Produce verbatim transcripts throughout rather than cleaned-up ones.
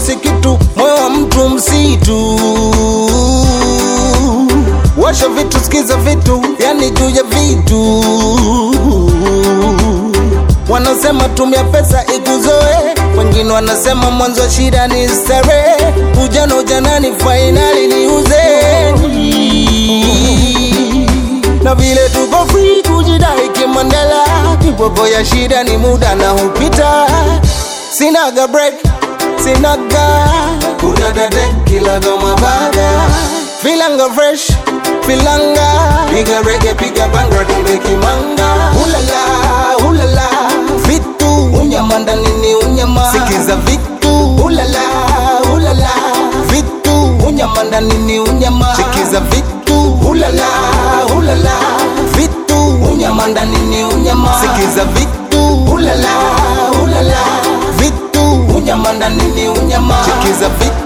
si kitu, moyo wa mtu msitu. Washa vitu, sikiza vitu, yani juu ya vitu. Wanasema tumia pesa ikuzoe, wengine wanasema mwanzo wa shida ni starehe. Ujana ujanani, finali ni uzee. Na vile tuko free kujidai kimandela, kibogo ya shida ni muda na hupita. Sinaga break, sinaga kudadade kila goma baga. Filanga fresh, filanga piga reggae, piga bangra, tumbe kimanga. Ulala, ulala, vitu unyamanda nini unyama. Sikiza vitu, ulala, ulala, vitu unyamanda nini unyama. Sikiza vitu, ulala, ulala, vitu unyamanda nini unyama. Sikiza vitu, ulala, ulala, vitu unyamanda nini unyama. Sikiza vitu.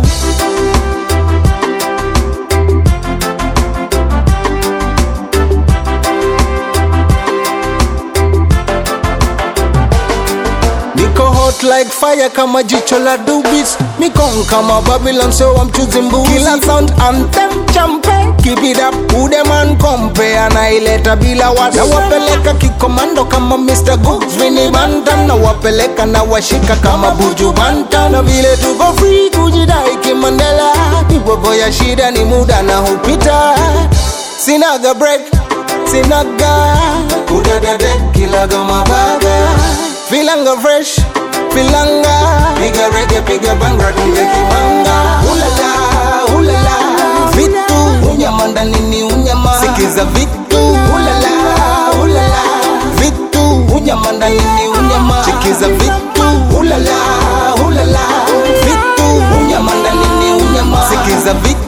Niko hot like fire kama jicho la dubis. Mikong kama Babylon, so I'm choosing boozy. Kila sound anthem, champagne, keep it up. Ude man compare na ileta bila wasi. Na wapeleka kikomando kama Mister Goods, Vinny Bantam. Na wapeleka na washika kama Buju Bantam. Na vile tuko free kujidai kimandela, kibogo ya shida ni muda na hupita. Sinaga break, sinaga kudadade kila goma baga. Filanga fresh, filanga piga reggae, piga bangra, tumbe kimanga. Ulala, ulala, vitu unyamanda nini unyama. Sikiza vitu, ulala, ulala, vitu unyamanda nini unyama. Sikiza vitu, ulala, ulala, vitu unyamanda nini unyama. Sikiza vitu.